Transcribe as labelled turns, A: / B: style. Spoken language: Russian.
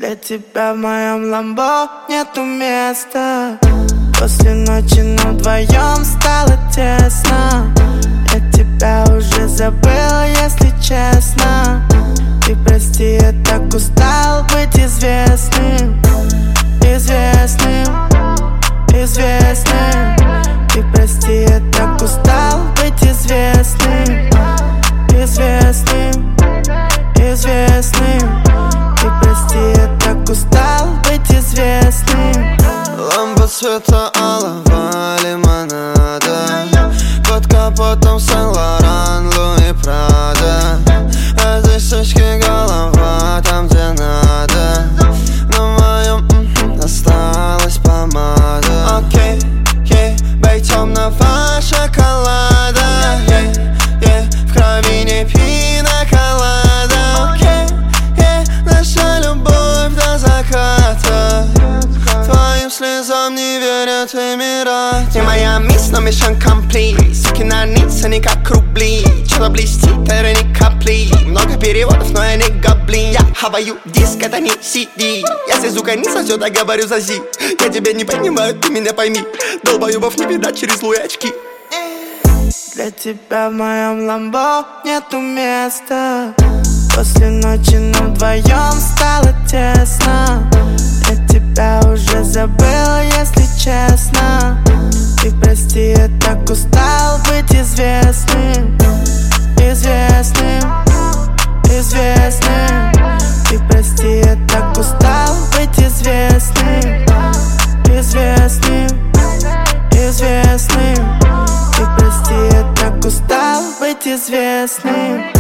A: Для тебя в моем ламбо нету места. После ночи нам вдвоем стало тесно. Я тебя уже забыл, если честно. Ты прости, я так устал быть известным. Известным, известным. Ты прости, я так устал быть известным. Известным, известным. Ты прости, я так устал быть известным.
B: Лампа цвета алого лимонада, под капотом Сен-Лоран, Луи Прада. А здесь точки голова, там где надо. На моем осталась помада. Окей, бей темного шоколада. В крови не пина колада. Наша любовь до заката. Твоим слезам не верят Эмираты.
C: Ты моя мисс, но mission complete. Суки на нице не как рубли. Что-то блестит, это не капли. Много переводов, но я не гоблин. Я хаваю диск, это не CD. Если звука не сосет, я говорю за зи. Я тебя не понимаю, ты меня пойми. Долбоебов не видать через луи очки.
A: Для тебя в моем ламбо нету места. После ночи нам вдвоем стало тесно. Я тебя уже забыл, если честно. Ты прости, я так устал быть известным. Известным, известным. Ты прости, я так устал быть известным. Известным, известным. Ты прости, я так устал быть известным.